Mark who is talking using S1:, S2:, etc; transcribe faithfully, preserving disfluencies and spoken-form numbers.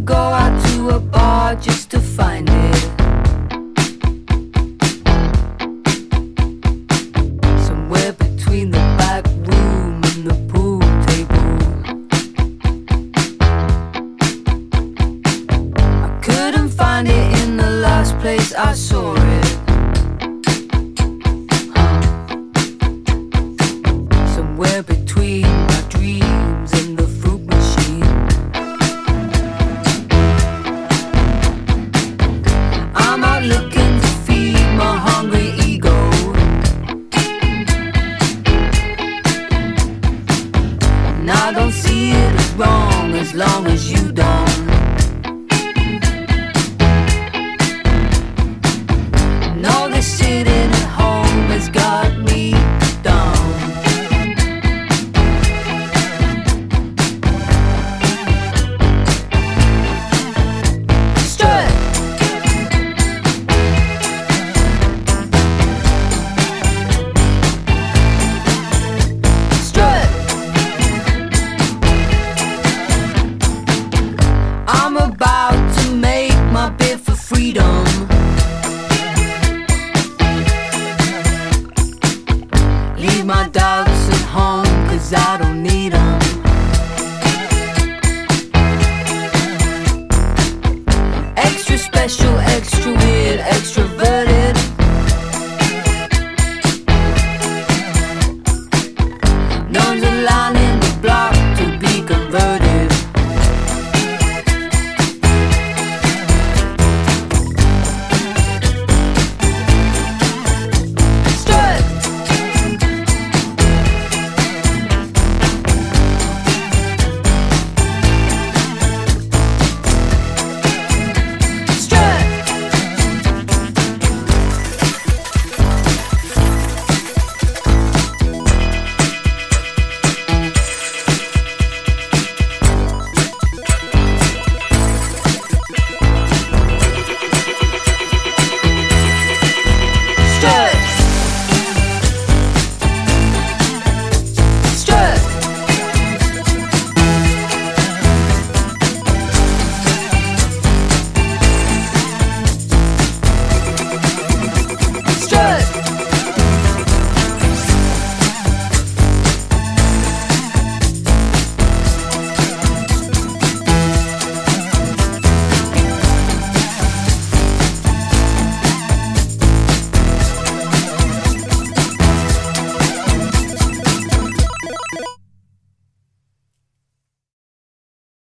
S1: go out to a bar just to find it. Somewhere between the back room and the pool table. I couldn't find it in the last place I saw it. Somewhere between my dreams and the fruit machine. I'm out looking to feed my hungry ego. And I don't see it as wrong as long as you don't. And all this sitting at home has got me down. I'm about to make my bid for freedom. Leave my doubts at home, 'cause I don't need